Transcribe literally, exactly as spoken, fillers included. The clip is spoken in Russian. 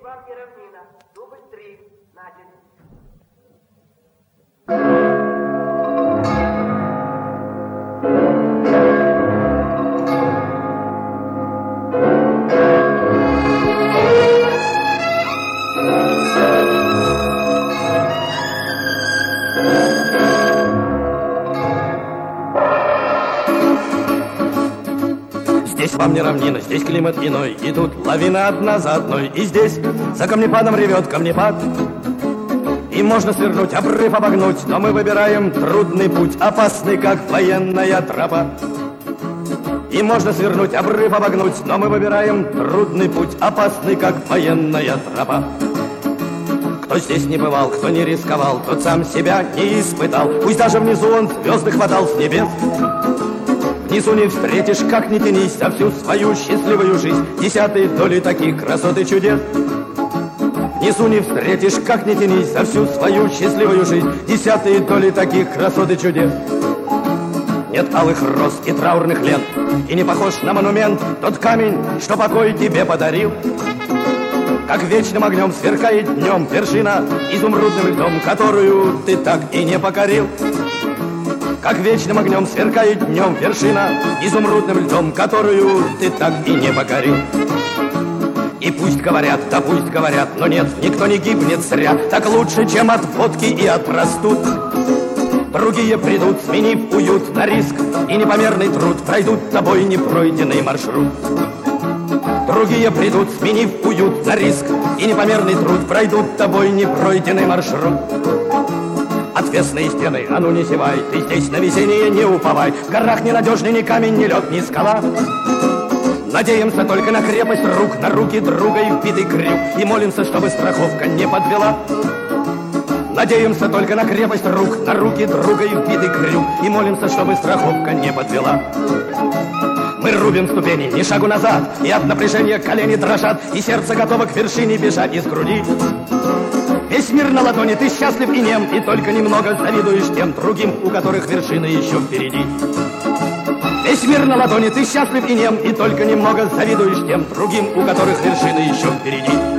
вам и равнина. Дубль три. Надя. Здесь вам не равнина, здесь климат иной, и тут лавина одна за одной. И здесь за камнепадом ревет камнепад, и можно свернуть, обрыв обогнуть, но мы выбираем трудный путь, опасный, как военная тропа. И можно свернуть, обрыв обогнуть, но мы выбираем трудный путь, опасный, как военная тропа. Кто здесь не бывал, кто не рисковал, тот сам себя не испытал. Пусть даже внизу он звезды хватал с небес, внизу не встретишь, как не тянись, за всю свою счастливую жизнь десятой доли таких красот и чудес. Внизу не встретишь, как не тянись, за всю свою счастливую жизнь десятые доли таких красот и чудес. Нет алых роз и траурных лент, и не похож на монумент тот камень, что покой тебе подарил. Как вечным огнем сверкает днем вершина изумрудным льдом, которую ты так и не покорил. Как вечным огнем сверкает днем вершина изумрудным льдом, которую ты так и не покорил. И пусть говорят, да пусть говорят, но нет, никто не гибнет зря. Так лучше, чем от водки и от простуд. Другие придут, сменив уют на риск и непомерный труд, пройдут тобой непройденный маршрут. Другие придут, сменив уют на риск и непомерный труд, пройдут тобой непройденный маршрут. Отвесные стены, а ну не зевай, ты здесь на везение не уповай. В горах ненадежный ни камень, ни лед, ни скала. Надеемся только на крепость рук, на руки друга и вбитый крюк, и молимся, чтобы страховка не подвела. Надеемся только на крепость рук, на руки друга и вбитый крюк, и молимся, чтобы страховка не подвела. Мы рубим ступени, ни шагу назад, и от напряжения колени дрожат, и сердце готово к вершине бежать из груди. Весь мир на ладони, ты счастлив и нем, и только немного завидуешь тем другим, у которых вершина еще впереди. Весь мир на ладони, ты счастлив и нем, и только немного завидуешь тем другим, у которых вершина еще впереди.